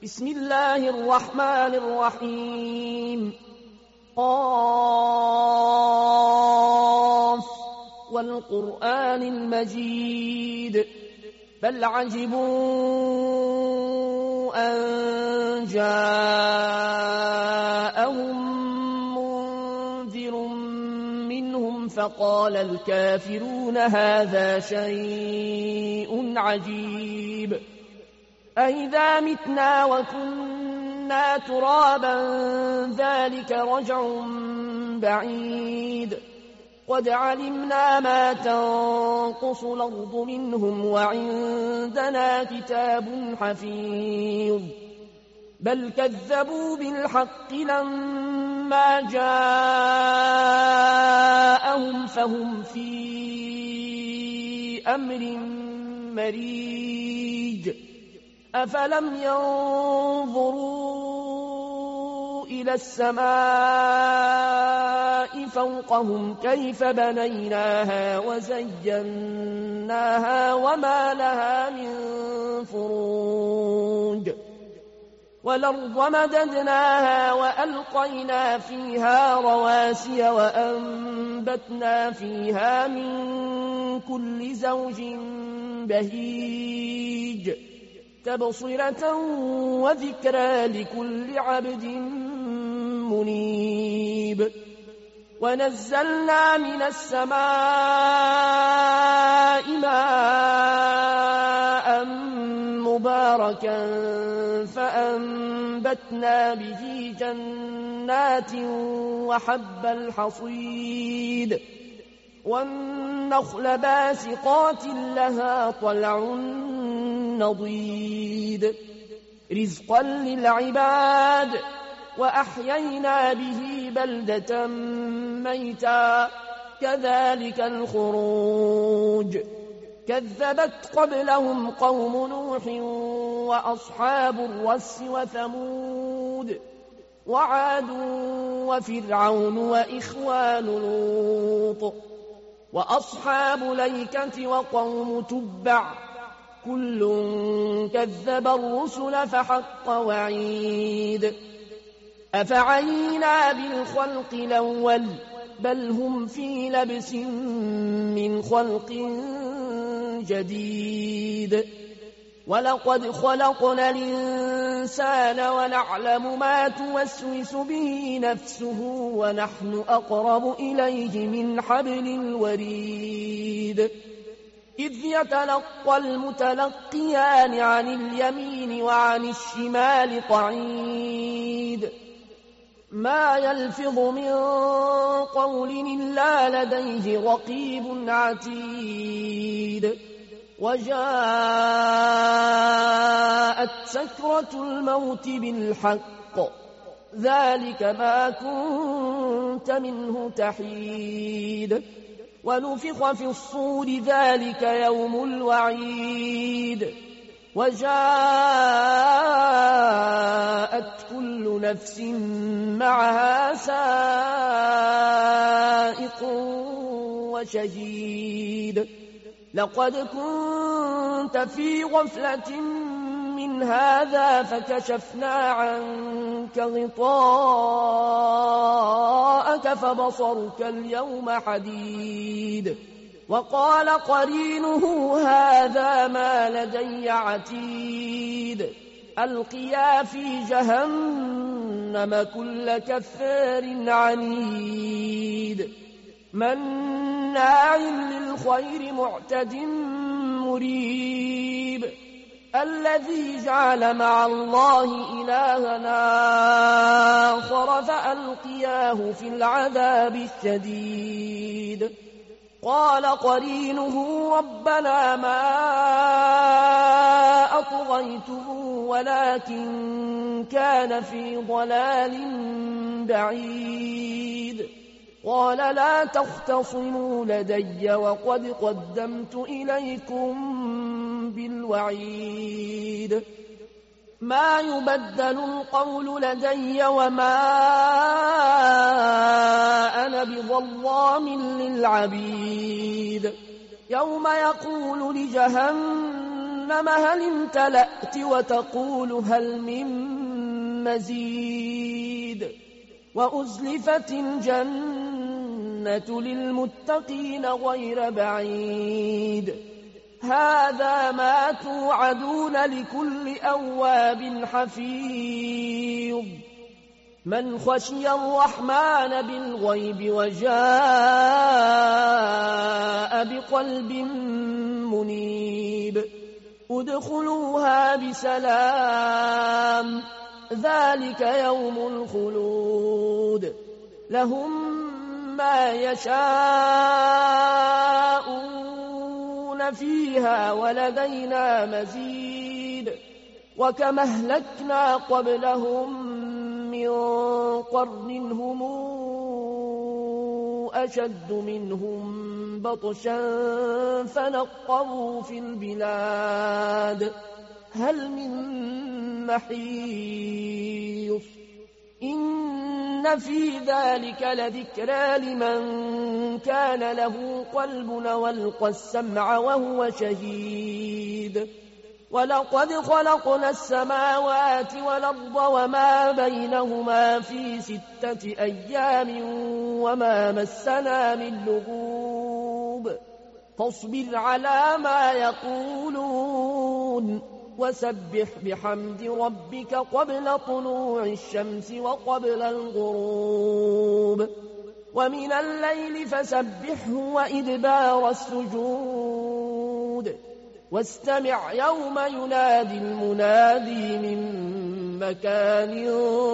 بسم الله الرحمن الرحيم. قاف والقرآن المجيد بل عجبوا أن جاءهم منذر منهم فقال الكافرون هذا شيء عجيب أئذا متنا وكنا ترابا ذلك رجع بعيد قد علمنا ما تنقص الأرض منهم وعندنا كتاب حفيظ بل كذبوا بالحق لما جاءهم فهم في أمر مريج أفلم ينظروا إلى السماء فوقهم كيف بنيناها وزيناها وما لها من فروج والأرض مددناها وألقينا فيها رواسي وأنبتنا فيها من كل زوج بهيج تبصرة وذكرى لكل عبد منيب ونزلنا من السماء ماء مباركا فأنبتنا به جنات وحب الحصيد والنخل باسقات لها طلع نضيد رزقا للعباد وأحيينا به بلدة ميتا كذلك الخروج كذبت قبلهم قوم نوح وأصحاب الرس وثمود وعاد وفرعون وإخوان لوط وأصحاب الأيكة وقوم تبع كل كذب الرسل فحق وعيد أفعينا بالخلق الأول بل هم في لبس من خلق جديد ولقد خلقنا الإنسان ونعلم ما توسوس به نفسه ونحن أقرب إليه من حبل الوريد إذ يتلقى المتلقيان عن اليمين وعن الشمال قعيد ما يلفظ من قول إلا لديه رقيب عتيد وجاءت سكرة الموت بالحق ذلك ما كنت منه تحيد ونفخ في الصور ذلك يوم الوعيد وجاءت كل نفس معها سائق وشهيد لقد كنت في غفلة من هذا فكشفنا عنك غطاءك فبصرك اليوم حديد وقال قرينه هذا ما لدي عتيد ألقيا في جهنم كل كفار عنيد مناع للخير معتد مريب الذي جعل مع الله إلهنا آخر فألقياه في العذاب الشديد قال قرينه ربنا ما أطغيته ولكن كان في ضلال بعيد قال لا تختصموا لدي وقد قدمت إليكم بالوعيد ما يبدل القول لدي وما أنا بظلام للعبيد يوم يقول لجهنم جهنم هل امتلأت وتقول هل من مزيد وأزلفت الجنة للمتقين غير بعيد هذا ما توعدون لكل أواب حفيظ من خشي الرحمن بالغيب وجاء بقلب منيب ادخلوها بسلام ذلك يوم الخلود لهم ما يشاءون فيها ولدينا مزيد وكم أهلكنا قبلهم من قرن هم أشد منهم بطشا فنقروا في البلاد هل من محيص إن في ذلك لذكرى لمن كان له قلب والقى السمع وهو شهيد ولقد خلقنا السماوات والأرض وما بينهما في 6 أيام وما مسنا من لغوب فاصبر على ما يقولون وسبح بحمد ربك قبل طلوع الشمس وقبل الغروب ومن الليل فسبحه وإدبار السجود واستمع يوم ينادي المنادي من مكان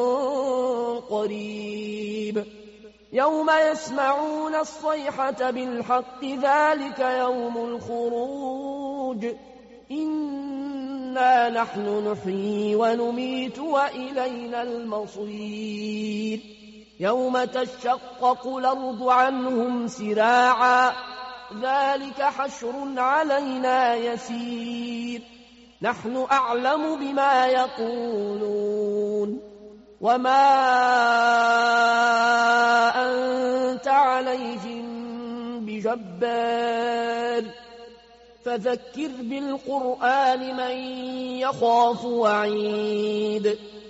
قريب يوم يسمعون الصيحة بالحق ذلك يوم الخروج إنا نحن نحيي ونميت وإلينا المصير يوم تشقق الأرض عنهم سراعا ذلك حشر علينا يسير نحن أعلم بما يقولون وما أنت عليهم بجبار فذكر بالقرآن من يخاف وعيد